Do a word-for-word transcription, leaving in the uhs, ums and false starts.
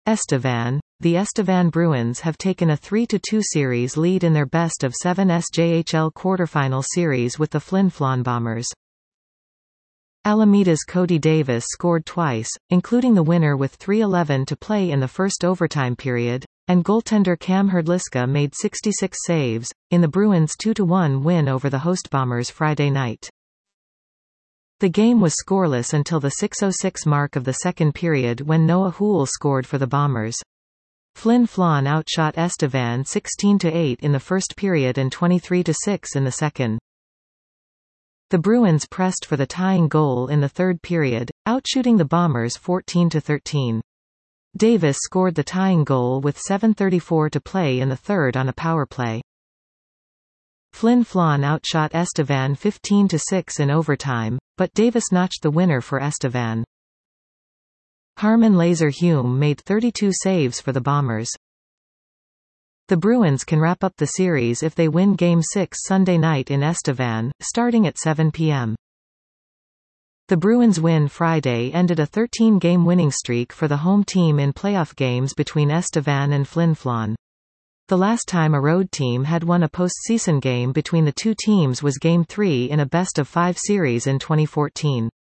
Estevan. The Estevan Bruins have taken a three to two series lead in their best of seven S J H L quarterfinal series with the Flin Flon Bombers. Alameda's Cody Davis scored twice, including the winner with three eleven to play in the first overtime period, and goaltender Cam Hrdlicka made sixty-six saves, in the Bruins' two to one win over the host Bombers Friday night. The game was scoreless until the six oh six mark of the second period when Noah Houle scored for the Bombers. Flin Flon outshot Estevan sixteen to eight in the first period and twenty-three to six in the second. The Bruins pressed for the tying goal in the third period, outshooting the Bombers fourteen to thirteen. Davis scored the tying goal with seven thirty-four to play in the third on a power play. Flin Flon outshot Estevan fifteen to six in overtime, but Davis notched the winner for Estevan. Harman Laser-Hume made thirty-two saves for the Bombers. The Bruins can wrap up the series if they win Game six Sunday night in Estevan, starting at seven p m The Bruins' win Friday ended a thirteen-game winning streak for the home team in playoff games between Estevan and Flin Flon. The last time a road team had won a postseason game between the two teams was Game three in a best-of-five series in twenty fourteen.